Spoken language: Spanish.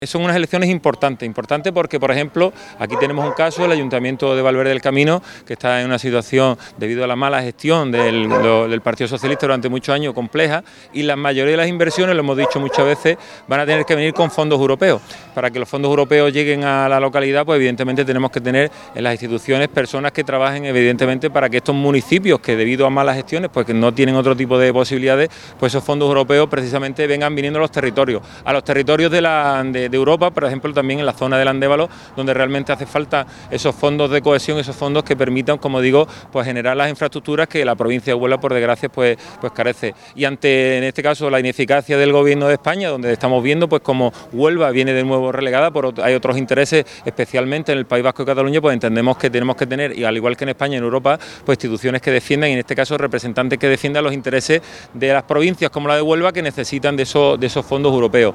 Son unas elecciones importantes porque, por ejemplo, aquí tenemos un caso, el Ayuntamiento de Valverde del Camino, que está en una situación, debido a la mala gestión del Partido Socialista durante muchos años, compleja, y la mayoría de las inversiones, lo hemos dicho muchas veces, van a tener que venir con fondos europeos. Para que los fondos europeos lleguen a la localidad, pues evidentemente tenemos que tener en las instituciones personas que trabajen, evidentemente, para que estos municipios, que debido a malas gestiones, pues que no tienen otro tipo de posibilidades, pues esos fondos europeos precisamente vengan viniendo a los territorios de Europa, por ejemplo, también en la zona del Andévalo, donde realmente hace falta esos fondos de cohesión, esos fondos que permitan, como digo, pues generar las infraestructuras que la provincia de Huelva, por desgracia, pues carece. Y ante, en este caso, la ineficacia del Gobierno de España, donde estamos viendo pues como Huelva viene de nuevo relegada, hay otros intereses, especialmente en el País Vasco y Cataluña, pues entendemos que tenemos que tener, y al igual que en España y en Europa, pues instituciones que defiendan, y en este caso representantes que defiendan los intereses de las provincias como la de Huelva, que necesitan de esos fondos europeos.